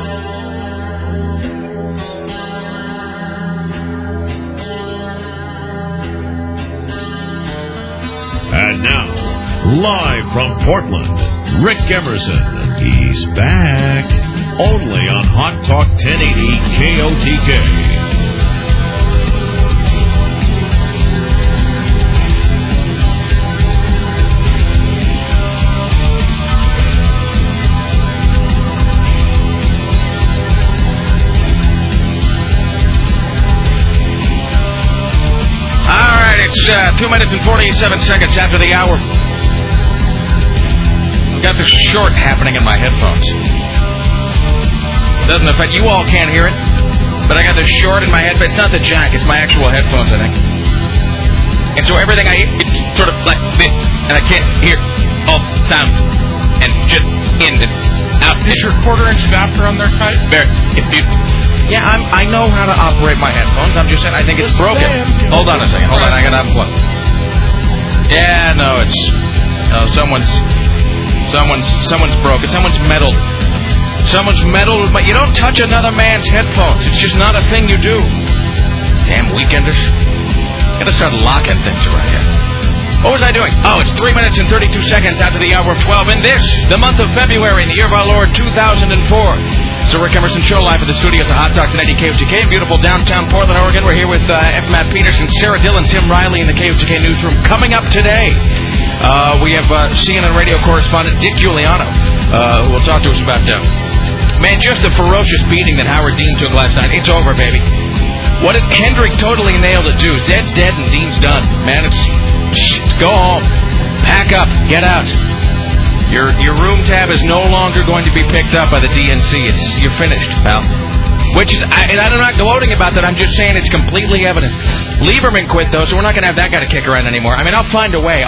And now, live from Portland, Rick Emerson. He's back. Only on Hot Talk 1080 KOTK. All right, it's 2 minutes and 47 seconds after the hour. I've got this short happening in my headphones. Doesn't affect you all, can't hear it, but I got this short in my head. But it's not the jack; it's my actual headphones, I think. And so everything it's sort of like this, and I can't hear all sound and just in and out. Is your quarter-inch adapter on there tight? There. Yeah, I know how to operate my headphones. I'm just saying I think it's broken. Hold on a second. Hold on, I gotta unplug. Yeah, no, it's someone's broken. Someone's meddled. Someone's meddled with my... You don't touch another man's headphones. It's just not a thing you do. Damn weekenders. Gotta start locking things around here. What was I doing? Oh, it's 3 minutes and 32 seconds after the hour of 12 in this, the month of February, in the year of our Lord, 2004. It's the Rick Emerson Show live at the studios of Hot Talk 1080 KOTK in beautiful downtown Portland, Oregon. We're here with F. Matt Peterson, Sarah Dillon, Tim Riley in the KOTK newsroom. Coming up today, we have CNN radio correspondent Dick Giuliano, who will talk to us about... Man, just the ferocious beating that Howard Dean took last night. It's over, baby. What did Hendrick totally nailed it, too? Zed's dead and Dean's done. Man, it's go home. Pack up. Get out. Your room tab is no longer going to be picked up by the DNC. You're finished, pal. Which is, and I'm not gloating about that. I'm just saying it's completely evident. Lieberman quit, though, so we're not going to have that guy to kick around anymore. I mean, I'll find a way.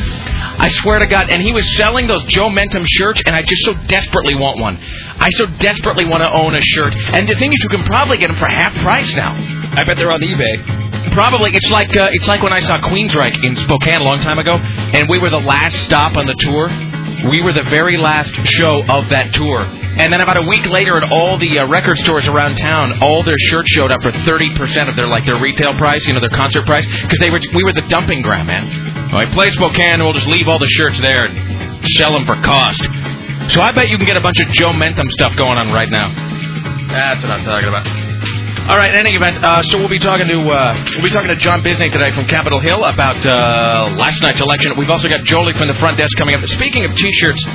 I swear to God. And he was selling those Joe Mentum shirts, and I just so desperately want one. I so desperately want to own a shirt. And the thing is, you can probably get them for half price now. I bet they're on eBay. Probably. It's like when I saw Queensryche in Spokane a long time ago, and we were the last stop on the tour. We were the very last show of that tour. And then about a week later at all the record stores around town, all their shirts showed up for 30% of their retail price, their concert price, because we were the dumping ground, man. Well, I play Spokane, we'll just leave all the shirts there and sell them for cost. So I bet you can get a bunch of Joe Mentum stuff going on right now. That's what I'm talking about. All right, in any event, so we'll be talking to John Bisney today from Capitol Hill about last night's election. We've also got Jolie from the front desk coming up. Speaking of T-shirts,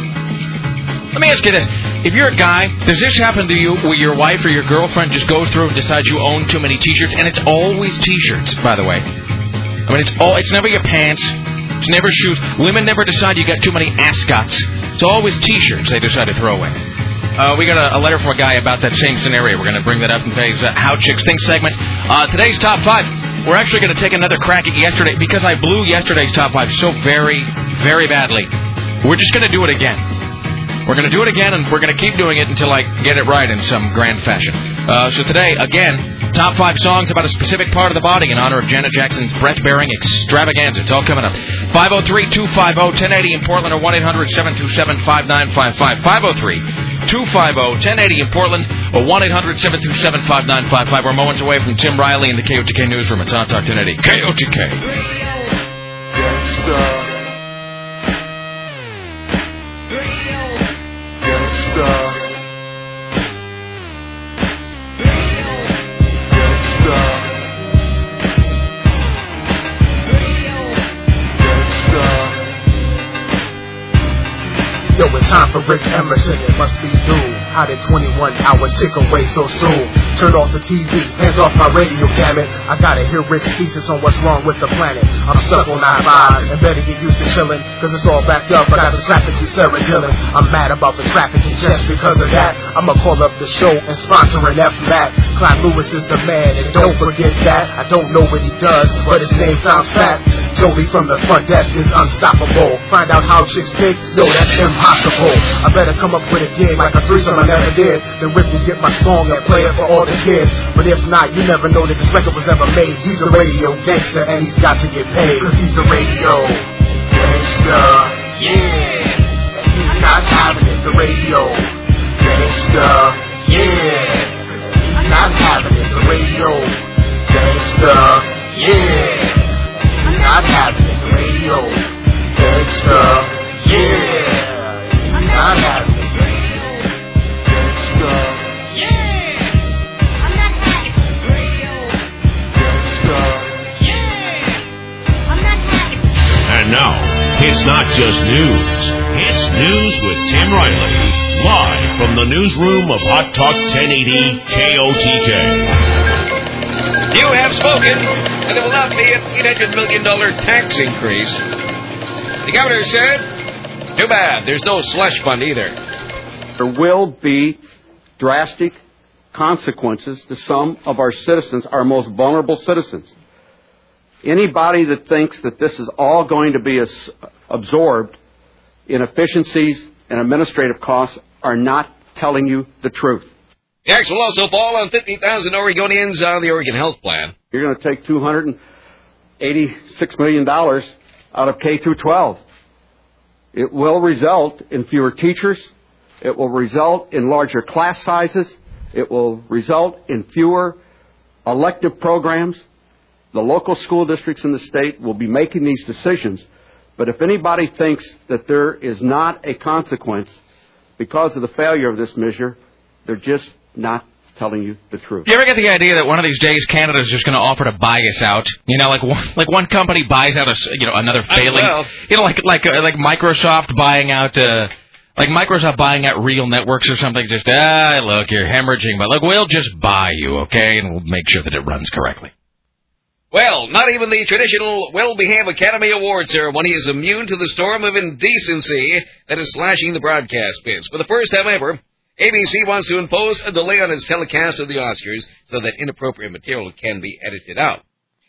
let me ask you this. If you're a guy, does this happen to you where your wife or your girlfriend just goes through and decides you own too many T-shirts? And it's always T-shirts, by the way. I mean, it's never your pants. It's never shoes. Women never decide you got too many ascots. It's always T-shirts they decide to throw away. We got a letter from a guy about that same scenario. We're going to bring that up in today's How Chicks Think segment. Today's Top 5. We're actually going to take another crack at yesterday because I blew yesterday's Top 5 so very, very badly. We're just going to do it again. We're going to do it again, and we're going to keep doing it until I get it right in some grand fashion. So today, again, Top 5 songs about a specific part of the body in honor of Janet Jackson's breath-bearing extravaganza. It's all coming up. 503-250-1080 in Portland or 1-800-727-5955. 503-250-1080 in Portland or 1-800-727-5955. We're moments away from Tim Riley in the KOTK newsroom. It's Hot Talk 1080. KOTK. Yo, it's time for Rick Emerson, it must be due. How did 21 hours tick away so soon? Turn off the TV, hands off my radio, damn it. I gotta hear Rick's thesis on what's wrong with the planet. I'm stuck on 9-5 and better get used to chilling, cause it's all backed up. I got the traffic through Sarah Dillon. I'm mad about the traffic and just because of that, I'ma call up the show and sponsor an F-Mac. Clyde Lewis is the man, and don't forget that. I don't know what he does, but his name sounds fat. Jolie from the front desk is unstoppable. Find out how chicks think, yo, that's impossible. I better come up with a gig like a threesome I never did. Then Rick will get my song and play it for all the kids. But if not, you never know that this record was ever made. He's a radio gangster and he's got to get paid, cause he's the radio gangster. Yeah, and he's not having it. The radio gangster. Yeah, radio. Gangsta, yeah. I'm not having it. Radio. Gangsta, yeah. I'm not having it. Radio. Gangsta, yeah. I'm not having it. Radio. Gangsta, yeah. I'm not having it. And now, it's not just news. It's News with Tim Riley. Live from the newsroom of Hot Talk 1080 KOTK. You have spoken, and there will not be an $800 million tax increase. The governor said, too bad, there's no slush fund either. There will be drastic consequences to some of our citizens, our most vulnerable citizens. Anybody that thinks that this is all going to be absorbed in efficiencies and administrative costs are not telling you the truth. The tax will also fall on 50,000 Oregonians on the Oregon Health Plan. You're going to take $286 million out of K through 12. It will result in fewer teachers. It will result in larger class sizes. It will result in fewer elective programs. The local school districts in the state will be making these decisions. But if anybody thinks that there is not a consequence because of the failure of this measure, they're just not telling you the truth. Do you ever get the idea that one of these days Canada's just going to offer to buy us out? You know, like one company buys out another failing. You know, like Microsoft buying out. Like Microsoft buying out real networks or something. Just look, you're hemorrhaging, but look, we'll just buy you, okay, and we'll make sure that it runs correctly. Well, not even the traditional well-behaved Academy Award ceremony is immune to the storm of indecency that is slashing the broadcast biz. For the first time ever, ABC wants to impose a delay on its telecast of the Oscars so that inappropriate material can be edited out.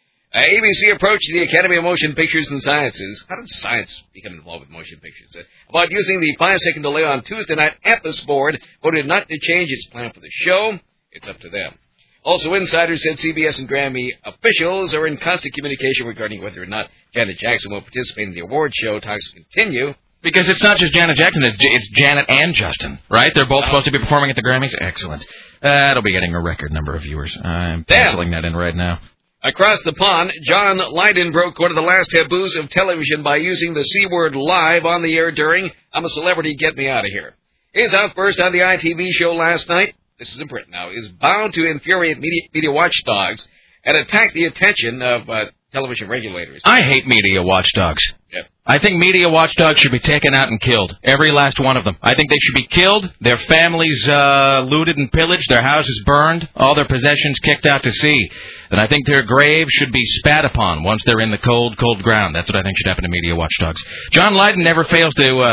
ABC approached the Academy of Motion Pictures and Sciences. How did science become involved with motion pictures? About using the 5-second delay on Tuesday night. Epis Board voted not to change its plan for the show. It's up to them. Also, insiders said CBS and Grammy officials are in constant communication regarding whether or not Janet Jackson will participate in the award show. Talks continue. Because it's not just Janet Jackson, it's Janet and Justin, right? They're both supposed to be performing at the Grammys? Excellent. That'll be getting a record number of viewers. I'm penciling that in right now. Across the pond, John Lydon broke one of the last taboos of television by using the C word live on the air during I'm a Celebrity, Get Me Out of Here. His outburst on the ITV show last night, this is in Britain now, is bound to infuriate media watchdogs and attack the attention of television regulators. I hate media watchdogs. Yep. I think media watchdogs should be taken out and killed. Every last one of them. I think they should be killed, their families looted and pillaged, their houses burned, all their possessions kicked out to sea. And I think their graves should be spat upon once they're in the cold, cold ground. That's what I think should happen to media watchdogs. John Lydon never fails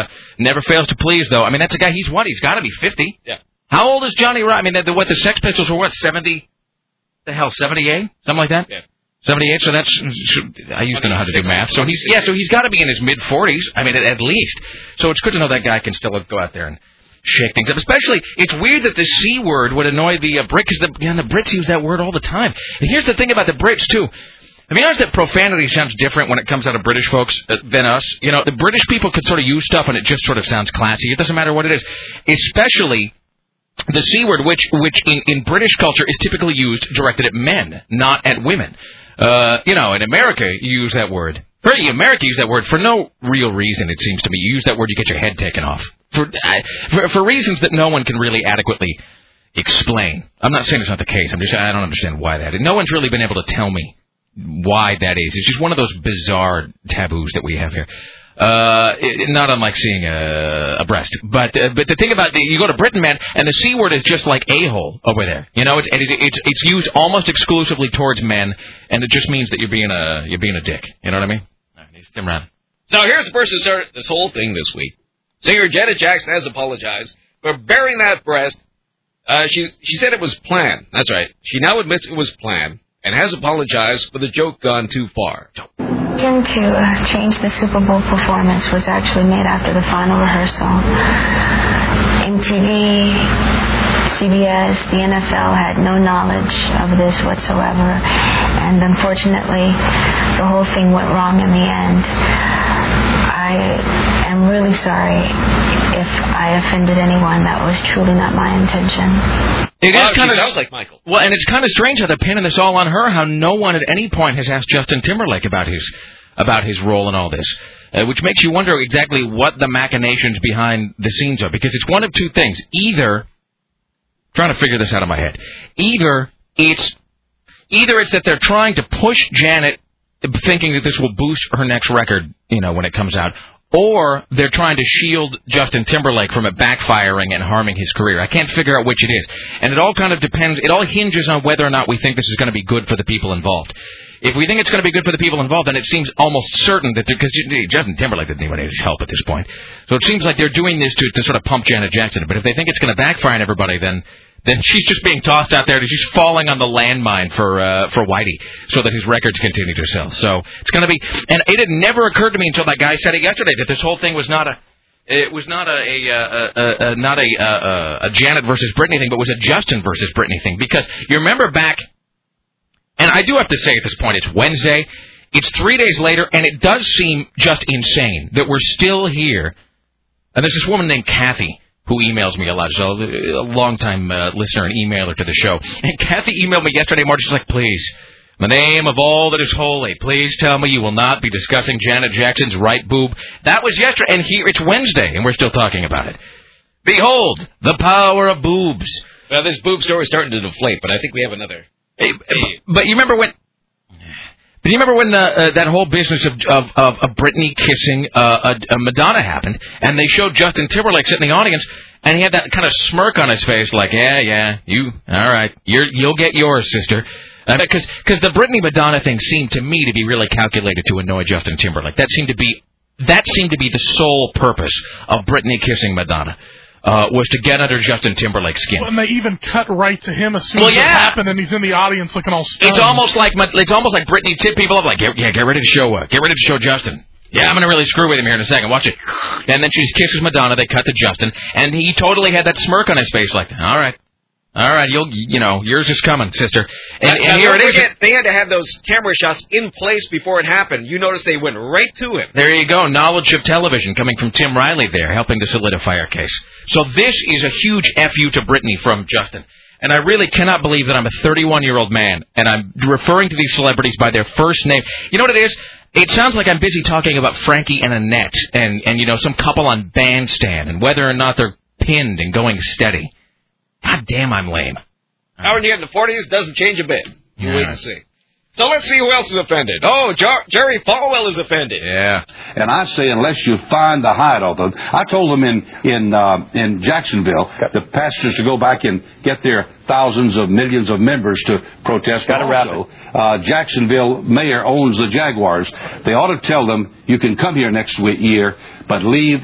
to please, though. I mean, that's a guy, he's what? He's got to be 50. Yeah. How old is Johnny Rotten? I mean, the Sex Pistols were what, 70? The hell, 78? Something like that? Yeah. 78, so that's, I used to know how to do math. So he's got to be in his mid-40s, I mean, at least. So it's good to know that guy can still go out there and shake things up. Especially, it's weird that the C word would annoy the Brit, because the Brits use that word all the time. And here's the thing about the Brits, too. I mean, notice that profanity sounds different when it comes out of British folks than us. You know, the British people could sort of use stuff and it just sort of sounds classy. It doesn't matter what it is. Especially the C word, which in British culture is typically used directed at men, not at women. In America, you use that word. America use that word for no real reason, it seems to me. You use that word, you get your head taken off. For reasons that no one can really adequately explain. I'm not saying it's not the case. I don't understand why that is. No one's really been able to tell me why that is. It's just one of those bizarre taboos that we have here. Not unlike seeing a breast. But the thing about you go to Britain, man, and the C word is just like a-hole over there. You know, it's used almost exclusively towards men, and it just means that you're being a dick. You know what I mean? All right, he's Tim Ryan. So here's the person who started this whole thing this week. Singer Janet Jackson has apologized for burying that breast. She said it was planned. That's right. She now admits it was planned and has apologized for the joke gone too far. The decision to change the Super Bowl performance was actually made after the final rehearsal. MTV, CBS, the NFL had no knowledge of this whatsoever, and unfortunately, the whole thing went wrong in the end. I am really sorry if I offended anyone. That was truly not my intention. It is kind of sounds like Michael. Well, and it's kind of strange how they're pinning this all on her. How no one at any point has asked Justin Timberlake about his role in all this, which makes you wonder exactly what the machinations behind the scenes are. Because it's one of two things: either trying to figure this out in my head, either it's that they're trying to push Janet, thinking that this will boost her next record, when it comes out. Or they're trying to shield Justin Timberlake from it backfiring and harming his career. I can't figure out which it is. And it all kind of depends. It all hinges on whether or not we think this is going to be good for the people involved. If we think it's going to be good for the people involved, then it seems almost certain that... Because Justin Timberlake doesn't even need his help at this point. So it seems like they're doing this to sort of pump Janet Jackson. But if they think it's going to backfire on everybody, then she's just being tossed out there. She's falling on the landmine for Whitey so that his records continue to sell. So it's going to be... And it had never occurred to me until that guy said it yesterday that this whole thing was not a Janet versus Britney thing, but was a Justin versus Britney thing. Because you remember back... And I do have to say at this point, it's Wednesday. It's 3 days later, and it does seem just insane that we're still here. And there's this woman named Kathy who emails me a lot. She's a long-time listener and emailer to the show. And Kathy emailed me yesterday morning. She's like, please, in the name of all that is holy, please tell me you will not be discussing Janet Jackson's right boob. That was yesterday, and here it's Wednesday, and we're still talking about it. Behold, the power of boobs. Well, this boob story is starting to deflate, but I think we have another... But you remember when... Do you remember when that whole business of Britney kissing Madonna happened, and they showed Justin Timberlake sitting in the audience, and he had that kind of smirk on his face, like, yeah, you, all right, you'll get yours, sister. Because the Britney Madonna thing seemed to me to be really calculated to annoy Justin Timberlake. That seemed to be the sole purpose of Britney kissing Madonna. Was to get under Justin Timberlake's skin. Well, and they even cut right to him as soon as it happened, and he's in the audience looking all stunned. It's almost like Britney tipped people up, like, get ready to show Justin. Yeah, I'm going to really screw with him here in a second. Watch it. And then she kisses Madonna. They cut to Justin, and he totally had that smirk on his face, like, all right, yours is coming, sister. And here it is. They had to have those camera shots in place before it happened. You notice they went right to him. There you go. Knowledge of television coming from Tim Riley there, helping to solidify our case. So this is a huge F.U. to Britney from Justin. And I really cannot believe that I'm a 31-year-old man, and I'm referring to these celebrities by their first name. You know what it is? It sounds like I'm busy talking about Frankie and Annette and some couple on Bandstand and whether or not they're pinned and going steady. God damn, I'm lame. How when you get in the 40s, doesn't change a bit. You wait and see. So let's see who else is offended. Oh, Jerry Falwell is offended. Yeah. And I say, unless you find the hideout, I told them in Jacksonville, the pastors to go back and get their thousands of millions of members to protest. But also, Jacksonville mayor owns the Jaguars. They ought to tell them, you can come here next year, but leave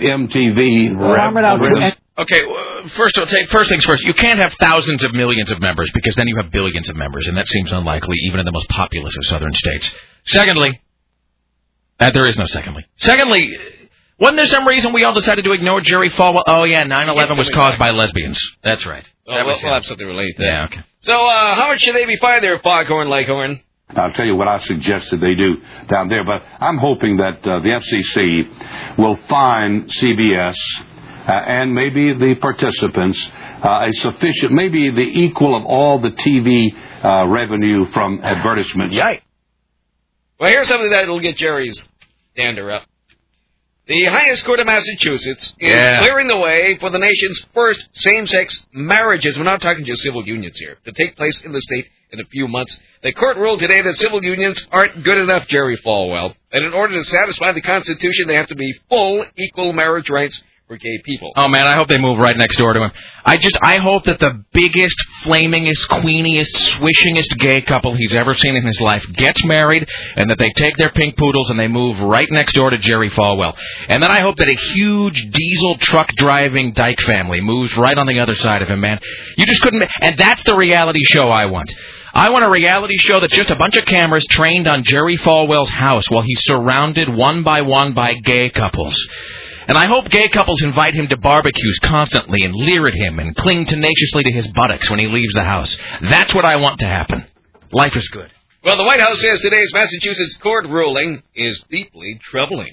MTV. Okay, first things first. You can't have thousands of millions of members because then you have billions of members, and that seems unlikely even in the most populous of southern states. Secondly, there is no secondly. Secondly, wasn't there some reason we all decided to ignore Jerry Falwell? Oh, yeah, 9/11 was caused by lesbians. That's right. We'll have something related to that. Yeah, okay. So how much should they be fined there, Foghorn Leghorn? I'll tell you what I suggested they do down there, but I'm hoping that the FCC will fine CBS and maybe the participants a sufficient, maybe the equal of all the TV revenue from advertisements. Yikes. Well, here's something that will get Jerry's dander up. The highest court of Massachusetts is clearing the way for the nation's first same-sex marriages. We're not talking just civil unions here. To take place in the state in a few months. The court ruled today that civil unions aren't good enough, Jerry Falwell. And in order to satisfy the Constitution, they have to be full equal marriage rights for gay people. Oh, man, I hope they move right next door to him. I hope that the biggest, flamingest, queeniest, swishingest gay couple he's ever seen in his life gets married, and that they take their pink poodles and they move right next door to Jerry Falwell. And then I hope that a huge diesel truck-driving dyke family moves right on the other side of him, man. You just couldn't... And that's the reality show I want. I want a reality show that's just a bunch of cameras trained on Jerry Falwell's house while he's surrounded one by gay couples. And I hope gay couples invite him to barbecues constantly and leer at him and cling tenaciously to his buttocks when he leaves the house. That's what I want to happen. Life is good. Well, the White House says today's Massachusetts court ruling is deeply troubling.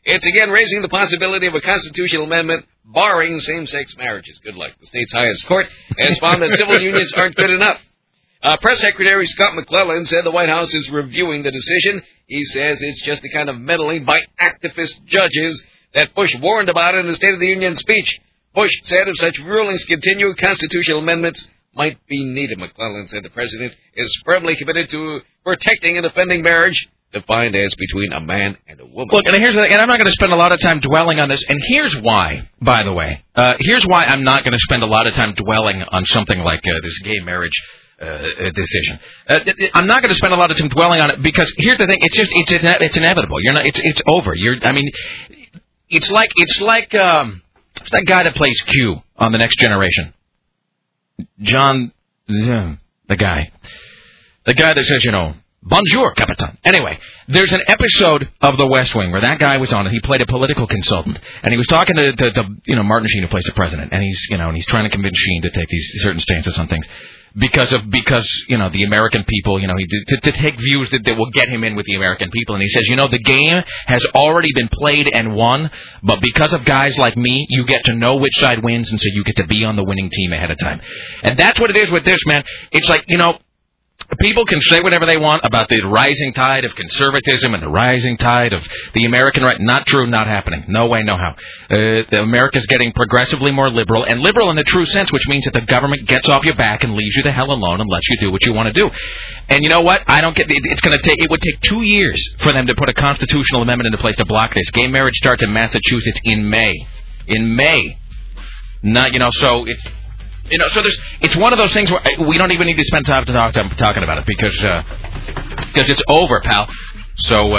It's again raising the possibility of a constitutional amendment barring same-sex marriages. Good luck. The state's highest court has found that civil unions aren't good enough. Press Secretary Scott McClellan said the White House is reviewing the decision. He says it's just the kind of meddling by activist judges that Bush warned about in the State of the Union speech. Bush said if such rulings continue, constitutional amendments might be needed. McClellan said the president is firmly committed to protecting and defending marriage, defined as between a man and a woman. Look, and here's the thing, and I'm not going to spend a lot of time dwelling on this, and here's why, by the way. Here's why I'm not going to spend a lot of time dwelling on something like this gay marriage decision. I'm not going to spend a lot of time dwelling on it because here's the thing: it's inevitable. It's over. It's like that guy that plays Q on The Next Generation. John, the guy that says, bonjour, Capitan. Anyway, there's an episode of The West Wing where that guy was on and he played a political consultant, and he was talking to Martin Sheen, who plays the president, and he's trying to convince Sheen to take these certain stances on things because the American people, to take views that will get him in with the American people. And he says, the game has already been played and won, but because of guys like me, you get to know which side wins, and so you get to be on the winning team ahead of time. And that's what it is with this, man. It's like, people can say whatever they want about the rising tide of conservatism and the rising tide of the American right. Not true, not happening. No way, no how. America's getting progressively more liberal, and liberal in the true sense, which means that the government gets off your back and leaves you the hell alone and lets you do what you want to do. And you know what? I don't get. It would take 2 years for them to put a constitutional amendment into place to block this. Gay marriage starts in Massachusetts in May. In May. Not, so it's. So it's one of those things where we don't even need to spend time talking about it because it's over, pal. So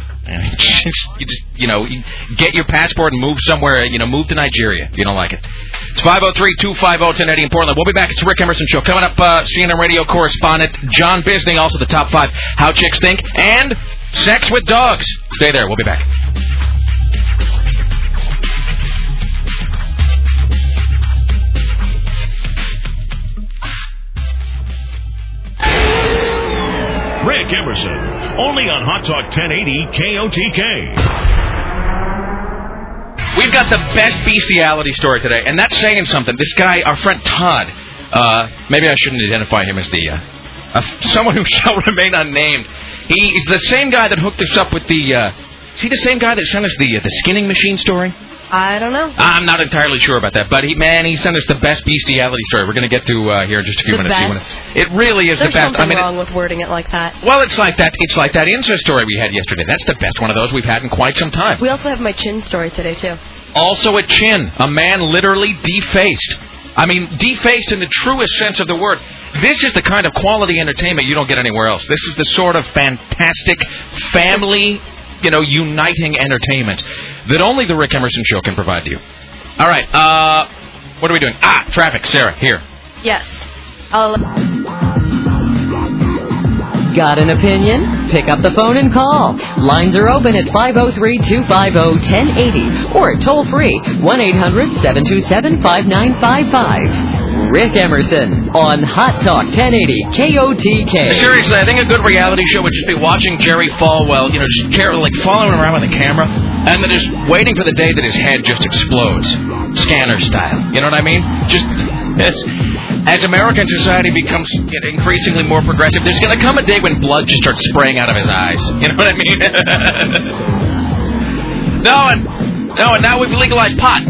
you get your passport and move somewhere. Move to Nigeria if you don't like it. It's 503-250-1080 in Portland. We'll be back. It's the Rick Emerson Show. Coming up, CNN radio correspondent John Bisney, also the top 5 How Chicks Think, and Sex with Dogs. Stay there. We'll be back. Rick Emerson, only on Hot Talk 1080 KOTK. We've got the best bestiality story today, and that's saying something. This guy, our friend Todd, maybe I shouldn't identify him as someone who shall remain unnamed. He is the same guy that hooked us up with is he the same guy that sent us the skinning machine story? I don't know. I'm not entirely sure about that, but he sent us the best bestiality story. We're going to get to here in just a few minutes. It really is There's the best. Something wrong with wording it like that. Well, it's like that incest story we had yesterday. That's the best one of those we've had in quite some time. We also have my chin story today, too. Also a chin. A man literally defaced. Defaced in the truest sense of the word. This is the kind of quality entertainment you don't get anywhere else. This is the sort of fantastic family, uniting entertainment that only the Rick Emerson Show can provide to you. All right. What are we doing? Traffic. Sarah, here. Yes. Got an opinion? Pick up the phone and call. Lines are open at 503-250-1080 or toll-free 1-800-727-5955. Rick Emerson on Hot Talk 1080 KOTK. Seriously, I think a good reality show would just be watching Jerry Falwell, just following around with a camera, and then just waiting for the day that his head just explodes, scanner style. You know what I mean? Just as American society becomes increasingly more progressive, there's going to come a day when blood just starts spraying out of his eyes. You know what I mean? And now we've legalized pot.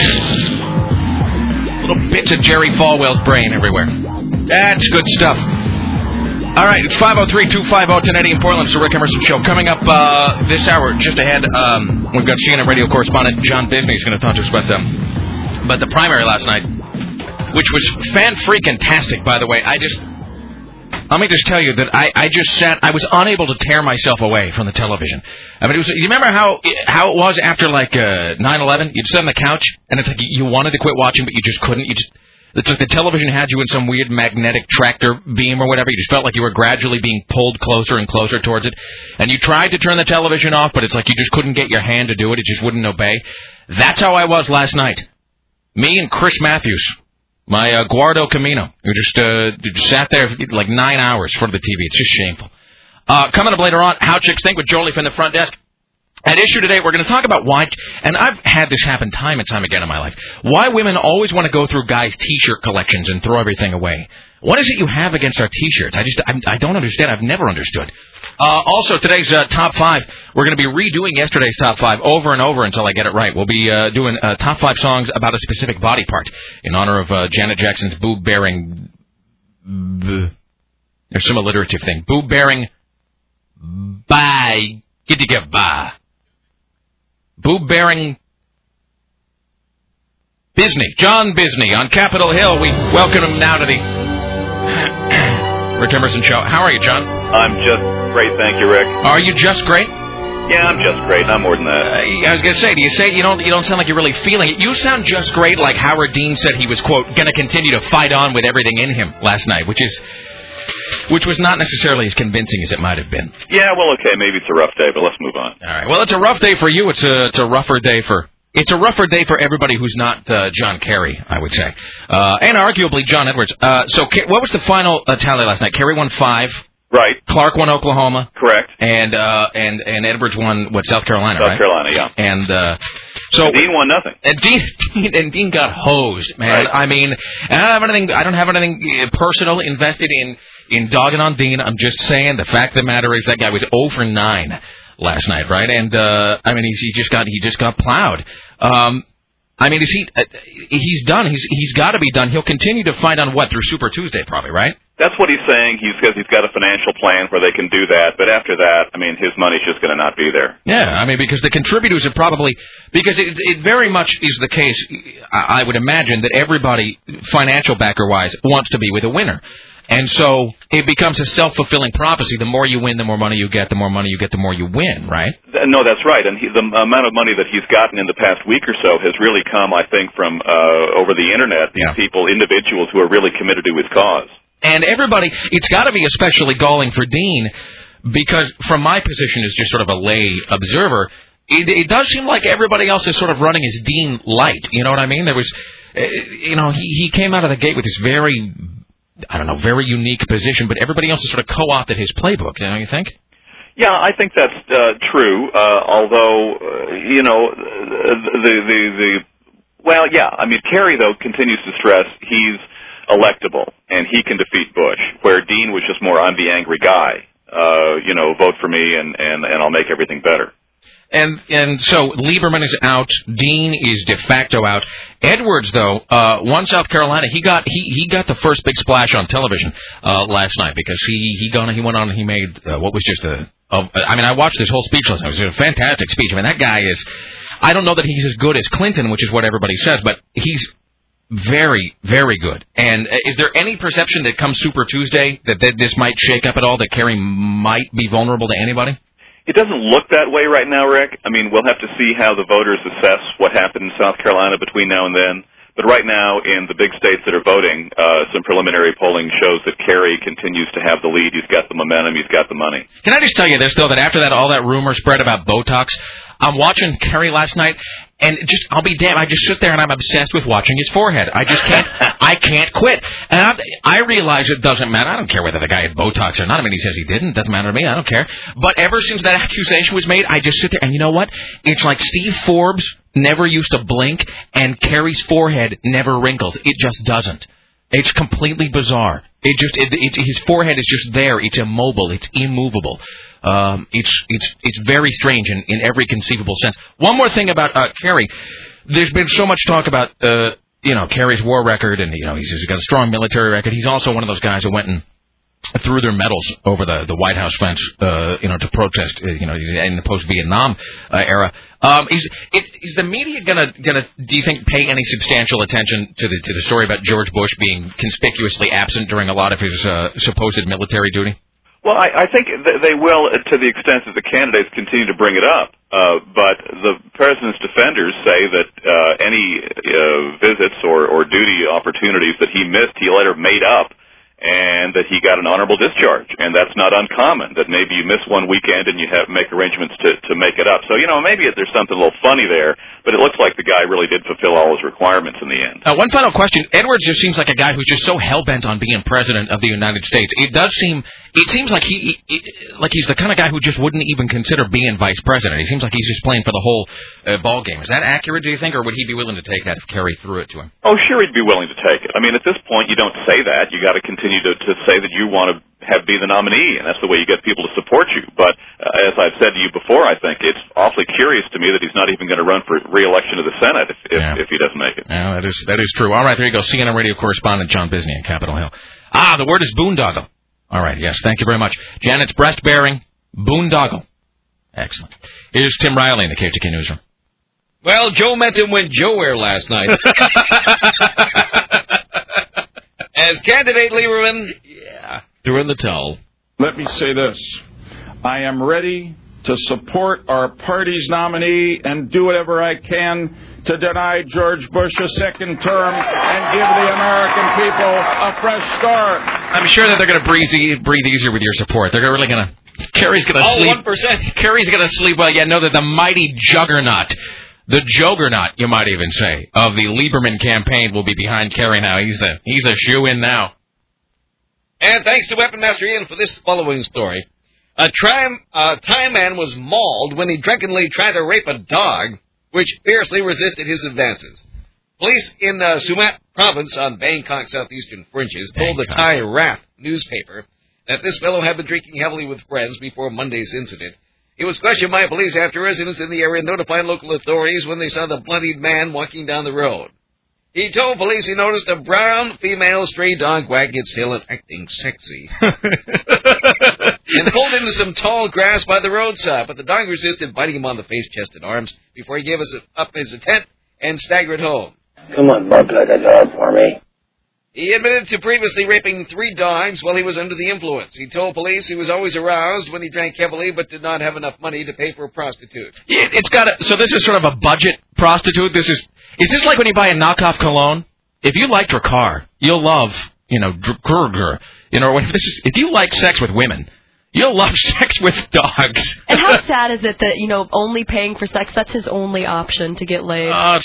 Little bits of Jerry Falwell's brain everywhere. That's good stuff. All right, it's 503-250-1080 in Portland. It's the Rick Emerson Show. Coming up this hour, just ahead, we've got CNN radio correspondent John Bisney who's going to talk to us about the primary last night, which was fan-freaking-tastic, by the way. Let me just tell you that I was unable to tear myself away from the television. You remember how it was after 9/11? You'd sit on the couch, and it's like you wanted to quit watching, but you just couldn't. It's like the television had you in some weird magnetic tractor beam or whatever. You just felt like you were gradually being pulled closer and closer towards it. And you tried to turn the television off, but it's like you just couldn't get your hand to do it. It just wouldn't obey. That's how I was last night. Me and Chris Matthews. My Guardo Camino, who just sat there for 9 hours in front of the TV. It's just shameful. Coming up later on, How Chicks Think with Jolie from the front desk. At issue today, we're going to talk about why, and I've had this happen time and time again in my life, why women always want to go through guys' T-shirt collections and throw everything away. What is it you have against our T-shirts? I don't understand. I've never understood. Also, today's top 5, we're going to be redoing yesterday's top 5 over and over until I get it right. We'll be doing top 5 songs about a specific body part in honor of Janet Jackson's boob-bearing... There's some alliterative thing. Boob-bearing... Bye. Bye. Boob-bearing... Bisney. John Bisney on Capitol Hill. We welcome him now to the... Rick Emerson Show. How are you, John? I'm just great, thank you, Rick. Are you just great? Yeah, I'm just great. Not more than that. I was going to say, do you say you don't sound like you're really feeling it? You sound just great, like Howard Dean said he was, quote, going to continue to fight on with everything in him last night, which was not necessarily as convincing as it might have been. Yeah, well, okay, maybe it's a rough day, but let's move on. All right. Well, it's a rough day for you. It's a rougher day for... It's a rougher day for everybody who's not John Kerry, I would say, and arguably John Edwards. So, what was the final tally last night? Kerry won 5. Right. Clark won Oklahoma. Correct. And Edwards won South Carolina. South Carolina, yeah. And so Dean won nothing. And Dean got hosed, man. Right. I mean, I don't have anything personal invested in dogging on Dean. I'm just saying the fact of the matter is that guy was 0 for 9 last night, right? And I mean, he just got plowed. I mean, he's done. He's got to be done. He'll continue to fight on what, through Super Tuesday, probably, right? That's what he's saying. He's got a financial plan where they can do that. But after that, I mean, his money's just going to not be there. Yeah, I mean, because the contributors are probably because it very much is the case. I would imagine that everybody, financial backer-wise, wants to be with a winner. And so it becomes a self-fulfilling prophecy. The more you win, the more money you get. The more money you get, the more you win, right? No, that's right. And the amount of money that he's gotten in the past week or so has really come, I think, from over the Internet, these people, individuals who are really committed to his cause. And everybody, it's got to be especially galling for Dean, because from my position as just sort of a lay observer, it does seem like everybody else is sort of running as Dean light. You know what I mean? There was, he came out of the gate with this very... I don't know, very unique position, but everybody else has sort of co-opted his playbook, don't you think? Yeah, I think that's true, although, well, yeah, I mean, Kerry, though, continues to stress he's electable, and he can defeat Bush, where Dean was just more, I'm the angry guy, vote for me, and I'll make everything better. And so Lieberman is out. Dean is de facto out. Edwards, though, won South Carolina. He got the first big splash on television last night because he went on and he made what was just I mean, I watched this whole speech last night. It was a fantastic speech. I mean, that guy is. I don't know that he's as good as Clinton, which is what everybody says, but he's very, very good. And is there any perception that come Super Tuesday that this might shake up at all? That Kerry might be vulnerable to anybody? It doesn't look that way right now, Rick. I mean, we'll have to see how the voters assess what happened in South Carolina between now and then. But right now, in the big states that are voting, some preliminary polling shows that Kerry continues to have the lead. He's got the momentum. He's got the money. Can I just tell you this, though, that after that, all that rumor spread about Botox, I'm watching Kerry last night, and I'll be damned, I just sit there and I'm obsessed with watching his forehead. I just can't, I can't quit. And I realize it doesn't matter. I don't care whether the guy had Botox or not. I mean, he says he didn't. It doesn't matter to me. I don't care. But ever since that accusation was made, I just sit there, and you know what? It's like Steve Forbes never used to blink, and Kerry's forehead never wrinkles. It just doesn't. It's completely bizarre. His forehead is just there. It's immobile. It's immovable. It's very strange in every conceivable sense. One more thing about Kerry. There's been so much talk about Kerry's war record, and he's got a strong military record. He's also one of those guys who went and threw their medals over the White House fence, to protest, in the post-Vietnam era. Is the media gonna, do you think, pay any substantial attention to the story about George Bush being conspicuously absent during a lot of his supposed military duty? Well, I think they will to the extent that the candidates continue to bring it up. But the president's defenders say that any visits or duty opportunities that he missed, he later made up. and that he got an honorable discharge, and that's not uncommon, that maybe you miss one weekend and you have make arrangements to make it up. So, maybe there's something a little funny there, but it looks like the guy really did fulfill all his requirements in the end. One final question. Edwards just seems like a guy who's just so hell-bent on being president of the United States. It seems like he's the kind of guy who just wouldn't even consider being vice president. He seems like he's just playing for the whole ball game. Is that accurate, do you think, or would he be willing to take that if Kerry threw it to him? Oh, sure, he'd be willing to take it. I mean, at this point, you don't say that. You got to continue to say that you want to be the nominee, and that's the way you get people to support you. But as I've said to you before, I think it's awfully curious to me that he's not even going to run for re-election to the Senate if he doesn't make it. Yeah, that is true. All right, there you go. CNN radio correspondent John Bisney in Capitol Hill. The word is boondoggle. All right, yes, thank you very much. Janet's breast-bearing boondoggle. Excellent. Here's Tim Riley in the KFTK Newsroom. Well, Joe Menton went Joe-where last night. As candidate Lieberman, threw in the towel. Let me say this. I am ready to support our party's nominee and do whatever I can to deny George Bush a second term and give the American people a fresh start. I'm sure that they're going to breathe easier with your support. They're really going to... Kerry's going to sleep... 1%. Kerry's going to sleep well. Yeah, know that the mighty juggernaut... The juggernaut, you might even say, of the Lieberman campaign will be behind Kerry now. He's a shoo-in now. And thanks to Weapon Master Ian for this following story. A Thai man was mauled when he drunkenly tried to rape a dog, which fiercely resisted his advances. Police in Sumat province on Bangkok southeastern fringes told the Thai Wrath newspaper that this fellow had been drinking heavily with friends before Monday's incident. He was questioned by police after residents in the area notified local authorities when they saw the bloodied man walking down the road. He told police he noticed a brown female stray dog wagging its tail and acting sexy. And pulled into some tall grass by the roadside, but the dog resisted, biting him on the face, chest, and arms before he gave up his attempt and staggered home. Come on, bark like a dog for me. He admitted to previously raping 3 dogs while he was under the influence. He told police he was always aroused when he drank heavily but did not have enough money to pay for a prostitute. So this is sort of a budget prostitute? Is this like when you buy a knockoff cologne? If you like Drakkar, you'll love, Grr. If you like sex with women, you'll love sex with dogs. And how sad is it that, only paying for sex, that's his only option to get laid? What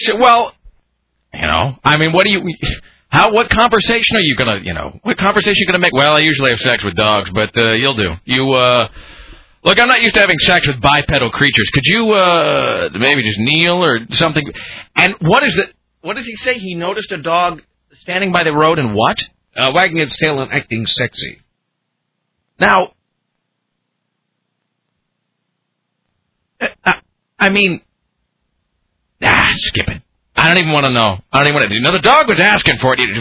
do you... What conversation are you gonna make? Well, I usually have sex with dogs, but you'll do. Look, I'm not used to having sex with bipedal creatures. Could you maybe just kneel or something? And what does he say? He noticed a dog standing by the road and what? Wagging its tail and acting sexy. Now, skip it. I don't even want to know. I don't even want to. The dog was asking for it.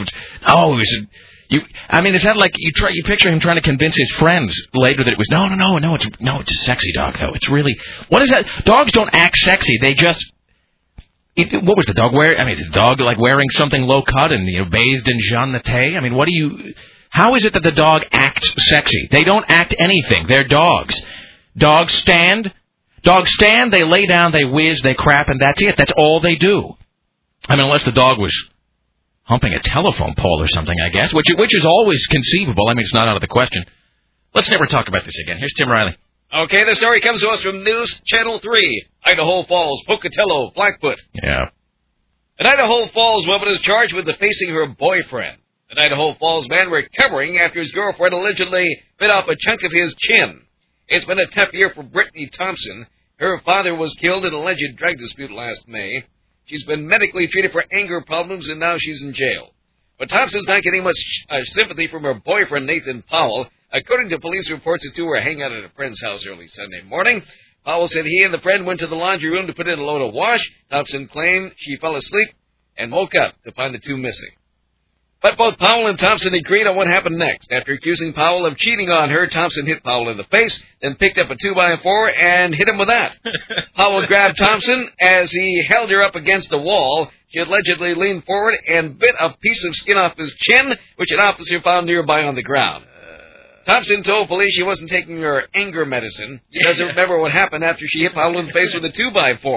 Is that like you picture him trying to convince his friends later that it was no, it's a sexy dog though. It's really, what is that? Dogs don't act sexy. They just. What was the dog wearing? Is the dog like wearing something low cut and bathed in Jean Naté? How is it that the dog acts sexy? They don't act anything. They're dogs. Dogs stand. They lay down. They whiz. They crap, and that's it. That's all they do. Unless the dog was humping a telephone pole or something, I guess, which is always conceivable. It's not out of the question. Let's never talk about this again. Here's Tim Riley. Okay, the story comes to us from News Channel 3. Idaho Falls, Pocatello, Blackfoot. Yeah. An Idaho Falls woman is charged with defacing her boyfriend. An Idaho Falls man recovering after his girlfriend allegedly bit off a chunk of his chin. It's been a tough year for Brittany Thompson. Her father was killed in an alleged drug dispute last May. She's been medically treated for anger problems, and now she's in jail. But Thompson's not getting much sympathy from her boyfriend, Nathan Powell. According to police reports, the two were hanging out at a friend's house early Sunday morning. Powell said he and the friend went to the laundry room to put in a load of wash. Thompson claimed she fell asleep and woke up to find the two missing. But both Powell and Thompson agreed on what happened next. After accusing Powell of cheating on her, Thompson hit Powell in the face, then picked up a 2x4 and hit him with that. Powell grabbed Thompson as he held her up against the wall. She allegedly leaned forward and bit a piece of skin off his chin, which an officer found nearby on the ground. Thompson told police she wasn't taking her anger medicine. He doesn't remember what happened after she hit Powell in the face with a 2x4.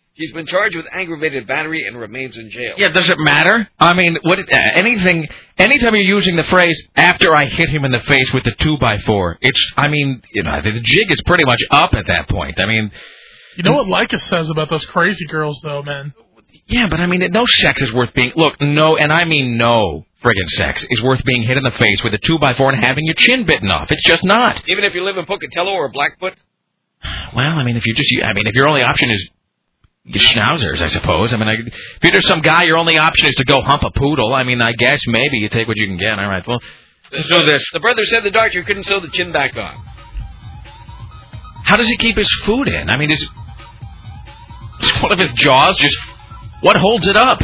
She's been charged with aggravated battery and remains in jail. Yeah, does it matter? I mean, anytime you're using the phrase, after I hit him in the face with the 2x4, the jig is pretty much up at that point. I mean... You know what Leica says about those crazy girls, though, man? Yeah, but I mean, no sex is worth being... Look, no, and I mean no friggin' sex is worth being hit in the face with a 2x4 and having your chin bitten off. It's just not. Even if you live in Pocatello or Blackfoot? Well, I mean, if your only option is schnauzers, I suppose. I mean, if you're just some guy, your only option is to go hump a poodle. I mean, I guess maybe you take what you can get. All right, well, let's do this. The brother said the doctor couldn't sew the chin back on. How does he keep his food in? I mean, is one of his jaws just... What holds it up?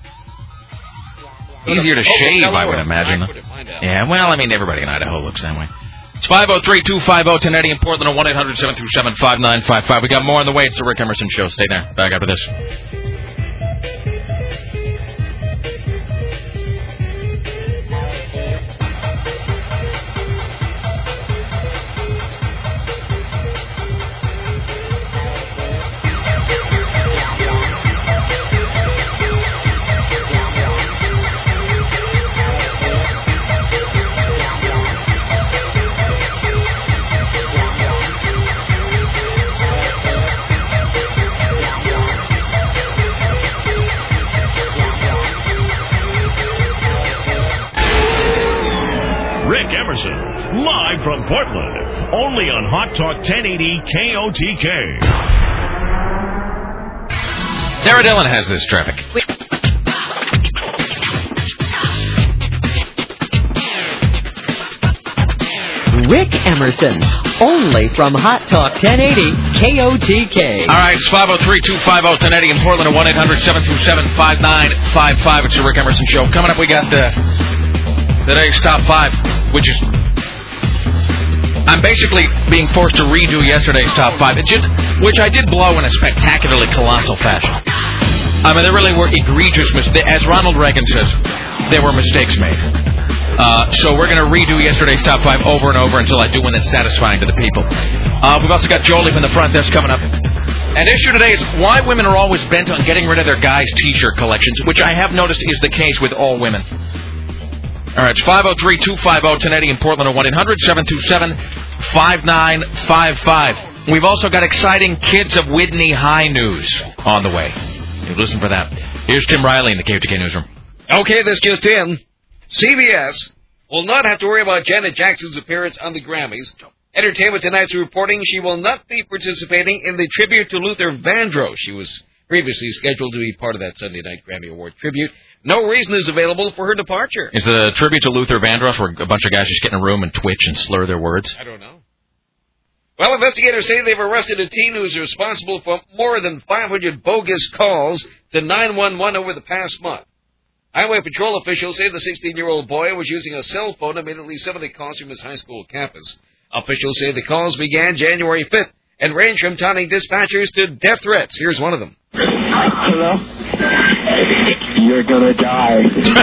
Easier to shave, I would imagine. Yeah, well, I mean, everybody in Idaho looks that way. It's 503-250-1080 in Portland, 1-800-727-5955. We got more on the way. It's the Rick Emerson Show. Stay there. Back after this. Live from Portland, only on Hot Talk 1080 KOTK. Sarah Dillon has this traffic. Rick Emerson, only from Hot Talk 1080 KOTK. All right, it's 503-250-1080 in Portland, 1-800-727-5955. It's the Rick Emerson Show. Coming up, we got today's top 5, which is... I'm basically being forced to redo yesterday's top 5, which I did blow in a spectacularly colossal fashion. I mean, there really were egregious mistakes. As Ronald Reagan says, there were mistakes made. So we're going to redo yesterday's top 5 over and over until I do one that's satisfying to the people. We've also got Jolie from the front desk coming up. And issue today is why women are always bent on getting rid of their guys' T-shirt collections, which I have noticed is the case with all women. All right, it's 503-250-1080 in Portland, or 1-800-727-5955. We've also got exciting Kids of Whitney High news on the way. You listen for that. Here's Tim Riley in the KOTK Newsroom. Okay, this just in. CBS will not have to worry about Janet Jackson's appearance on the Grammys. Entertainment Tonight's reporting she will not be participating in the tribute to Luther Vandross. She was previously scheduled to be part of that Sunday night Grammy Award tribute. No reason is available for her departure. Is the tribute to Luther Vandross where a bunch of guys just get in a room and twitch and slur their words? I don't know. Well, investigators say they've arrested a teen who's responsible for more than 500 bogus calls to 911 over the past month. Highway Patrol officials say the 16-year-old boy was using a cell phone to make at least 70 calls from his high school campus. Officials say the calls began January 5th and range from taunting dispatchers to death threats. Here's one of them. Hello? You're gonna die.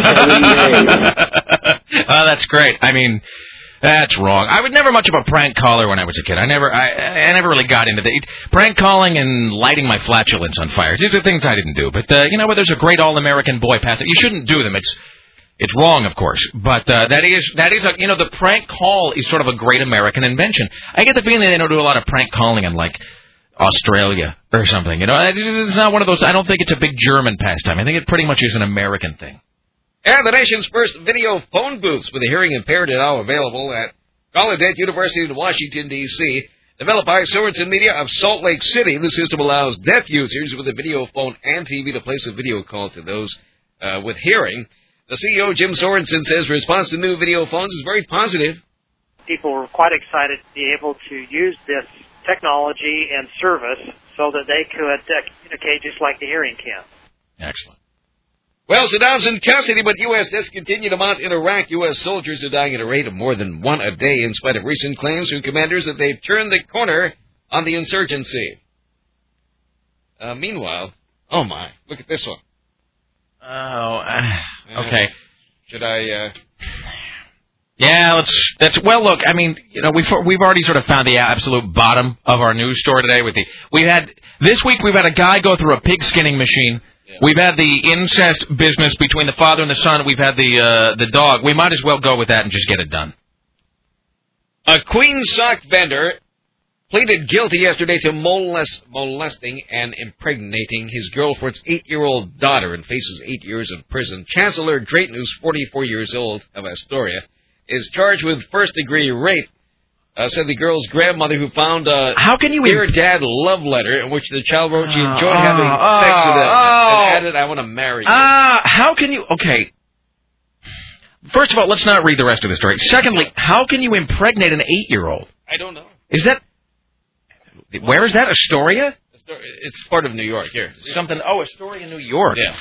Oh, that's great. I mean, that's wrong. I was never much of a prank caller when I was a kid. I never really got into the prank calling and lighting my flatulence on fire. These are things I didn't do. But you know what? There's a great all-American boy path. You shouldn't do them. It's wrong, of course. But that is the prank call is sort of a great American invention. I get the feeling they don't do a lot of prank calling in like Australia or something. You know, it's not one of those. I don't think it's a big German pastime. I think it pretty much is an American thing. And the nation's first video phone booths for the hearing impaired are now available at Gallaudet University in Washington, D.C. Developed by Sorensen Media of Salt Lake City, the system allows deaf users with a video phone and TV to place a video call to those with hearing. The CEO, Jim Sorensen, says response to new video phones is very positive. People were quite excited to be able to use this technology and service so that they could communicate just like the hearing can. Excellent. Well, Saddam's in custody, but U.S. deaths continue to mount in Iraq. U.S. soldiers are dying at a rate of more than one a day in spite of recent claims from commanders that they've turned the corner on the insurgency. Meanwhile, oh my, look at this one. Oh, okay. Should I, Yeah, that's well. Look, I mean, we've already sort of found the absolute bottom of our news story today. This week we've had a guy go through a pig skinning machine. Yeah. We've had the incest business between the father and the son. We've had the dog. We might as well go with that and just get it done. A Queen sock vendor pleaded guilty yesterday to molesting and impregnating his girlfriend's 8-year-old daughter and faces 8 years in prison. Chancellor Drayton, who's 44 years old, of Astoria, is charged with first-degree rape. Said the girl's grandmother, who found a Dear Dad love letter in which the child wrote she enjoyed having sex with him and added, I want to marry you. How can you... Okay. First of all, let's not read the rest of the story. Secondly, how can you impregnate an 8-year-old? I don't know. Is that... Where is that? Astoria? It's part of New York. Here. Something... Oh, Astoria, New York. Yeah.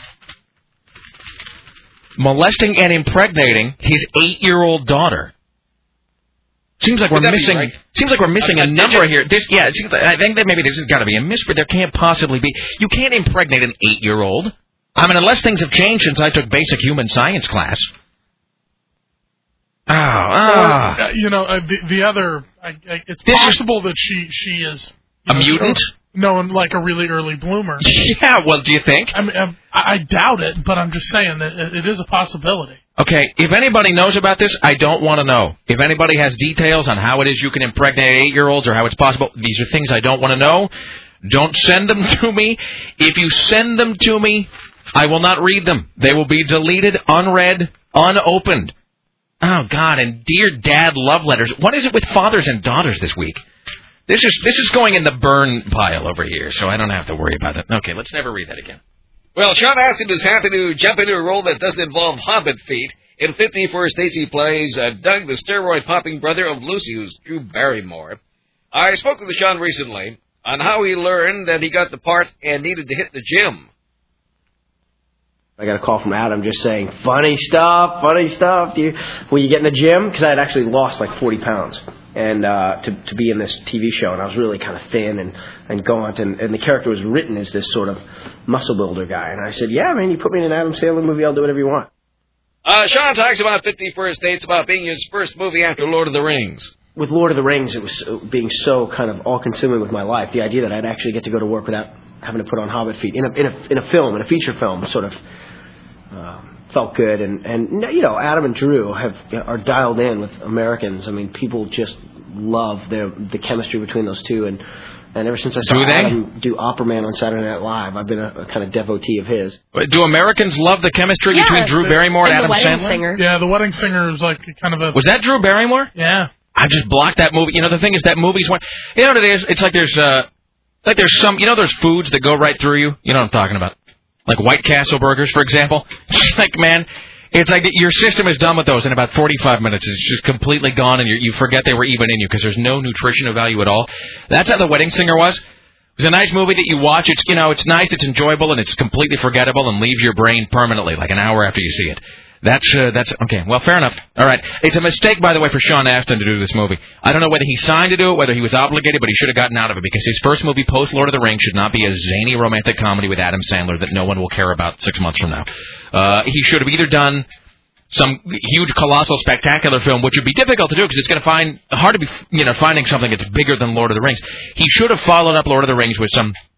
Molesting and impregnating his 8-year-old daughter. Seems like we're missing. Right? Seems like we're missing a number here. I think that maybe this has got to be a mystery. There can't possibly be. You can't impregnate an 8-year-old. I mean, unless things have changed since I took basic human science class. The other. It's possible that she is a mutant. No, and like a really early bloomer. Yeah, well, do you think? I mean, I doubt it, but I'm just saying that it is a possibility. Okay, if anybody knows about this, I don't want to know. If anybody has details on how it is you can impregnate 8-year-olds or how it's possible, these are things I don't want to know. Don't send them to me. If you send them to me, I will not read them. They will be deleted, unread, unopened. Oh, God, and Dear Dad love letters. What is it with fathers and daughters this week? This is going in the burn pile over here, so I don't have to worry about it. Okay, let's never read that again. Well, Sean Astin is happy to jump into a role that doesn't involve hobbit feet. In 51st States, he plays Doug, the steroid-popping brother of Lucy, who's Drew Barrymore. I spoke with Sean recently on how he learned that he got the part and needed to hit the gym. I got a call from Adam just saying, funny stuff. Will you get in the gym? Because I had actually lost like 40 pounds and to be in this TV show, and I was really kind of thin and gaunt, and the character was written as this sort of muscle builder guy. And I said, yeah, man, you put me in an Adam Sandler movie, I'll do whatever you want. Sean talks about 51st Dates, about being his first movie after Lord of the Rings. With Lord of the Rings, it was being so kind of all-consuming with my life. The idea that I'd actually get to go to work without having to put on hobbit feet in a feature film, sort of felt good. And Adam and Drew are dialed in with Americans. I mean, people just love the chemistry between those two. And ever since I saw Adam do Opera Man on Saturday Night Live, I've been a kind of devotee of his. Do Americans love the chemistry between Drew Barrymore and Adam Sandler? Singer. Yeah, The Wedding Singer is like kind of a... Was that Drew Barrymore? Yeah. I just blocked that movie. The thing is, that movie's one... You know what it is? It's like there's some... there's foods that go right through you? You know what I'm talking about? Like White Castle burgers, for example. Like, man... It's like your system is done with those in about 45 minutes. It's just completely gone, and you forget they were even in you because there's no nutritional value at all. That's how The Wedding Singer was. It was a nice movie that you watch. It's it's nice, it's enjoyable, and it's completely forgettable and leaves your brain permanently, like an hour after you see it. That's okay. Well, fair enough. All right. It's a mistake, by the way, for Sean Astin to do this movie. I don't know whether he signed to do it, whether he was obligated, but he should have gotten out of it because his first movie post Lord of the Rings should not be a zany romantic comedy with Adam Sandler that no one will care about 6 months from now. He should have either done some huge, colossal, spectacular film, which would be difficult to do because it's going to find hard to be, finding something that's bigger than Lord of the Rings. He should have followed up Lord of the Rings with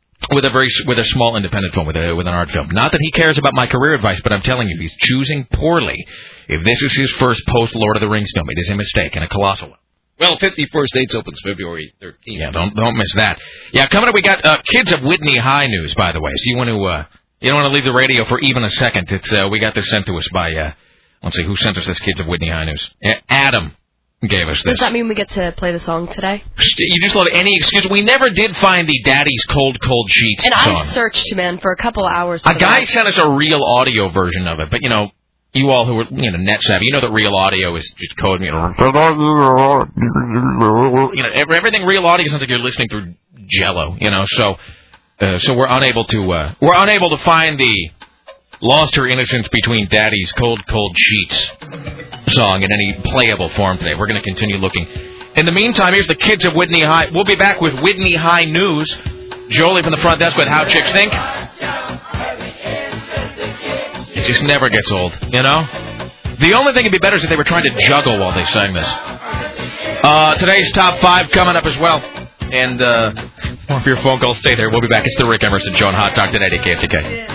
a small independent film, with an art film. Not that he cares about my career advice, but I'm telling you, he's choosing poorly. If this is his first post Lord of the Rings film, it is a mistake and a colossal one. Well, 51st Dates opens February 13th. Yeah, don't miss that. Yeah, coming up, we got Kids of Whitney High news, by the way. So you don't want to leave the radio for even a second. It's we got this sent to us by let's see who sent us this Kids of Whitney High news. Adam gave us this. Does that mean we get to play the song today? You just love any excuse. We never did find the Daddy's Cold Sheets song. And I searched, man, for a couple of hours. A guy sent us a real audio version of it, but you all who are net savvy, that real audio is just code. Everything real audio sounds like you're listening through Jello. So we're unable to find the Lost Her Innocence Between Daddy's Cold Sheets song in any playable form today. We're going to continue looking. In the meantime, here's the Kids of Whitney High. We'll be back with Whitney High news. Jolie from the front desk with How Chicks Think. It just never gets old, The only thing would be better is if they were trying to juggle while they sang this. Today's top 5 coming up as well. And more of your phone calls. Stay there. We'll be back. It's the Rick Emerson Show on Hot Talk 1080 KFTK.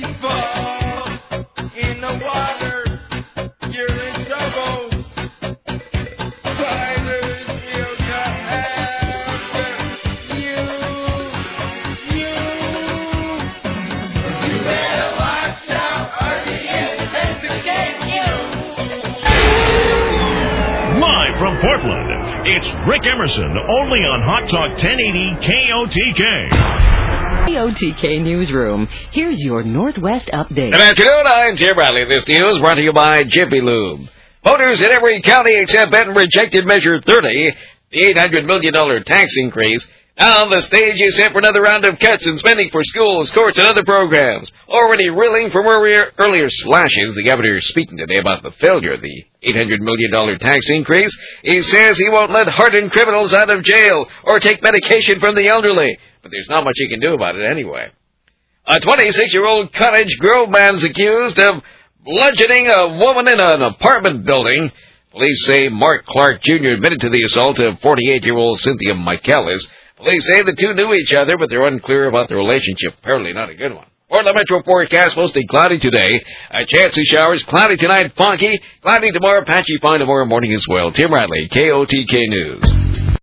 From Portland, it's Rick Emerson, only on Hot Talk 1080 KOTK. KOTK Newsroom. Here's your Northwest update. Good afternoon, I'm Jim Riley. This news brought to you by Jiffy Lube. Voters in every county except Benton rejected Measure 30, the $800 million tax increase. Now the stage is set for another round of cuts in spending for schools, courts, and other programs. Already reeling from earlier slashes, the governor is speaking today about the failure of the $800 million tax increase. He says he won't let hardened criminals out of jail or take medication from the elderly. But there's not much he can do about it anyway. A 26-year-old Cottage Grove man is accused of bludgeoning a woman in an apartment building. Police say Mark Clark Jr. admitted to the assault of 48-year-old Cynthia Michaelis. Police say the two knew each other, but they're unclear about their relationship. Apparently not a good one. Portland Metro forecast mostly cloudy today. A chance of showers. Cloudy tonight, foggy. Cloudy tomorrow, patchy fine tomorrow morning as well. Tim Riley, KOTK News.